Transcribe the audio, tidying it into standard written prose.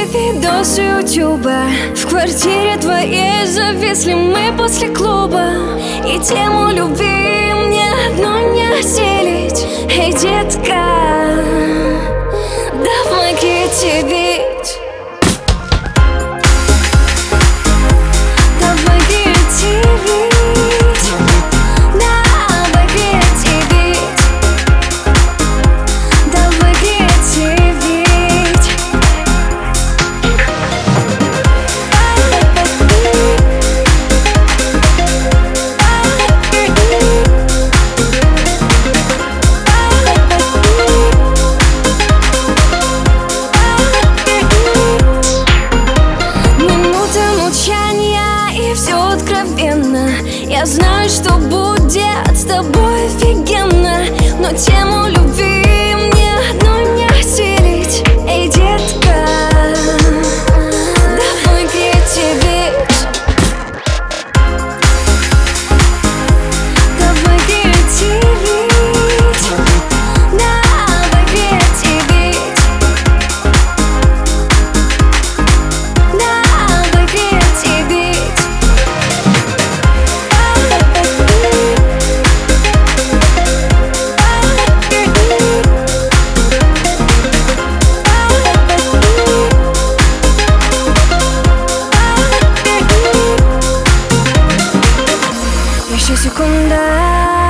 видос ютуба. В квартире твоей зависли мы после клуба. И тему любви мне одной не осилить. Эй, детка, давай креативить. Давай креативить. Давай креативить. Давай креативить. Минуты молчания и все откровенно. Я знаю, что будет с тобой офигенно, но тему любви мне одной не осилить. Эй, детка, давай креативить. Давай креативить. Давай креативить. Давай креативить. Еще секунда.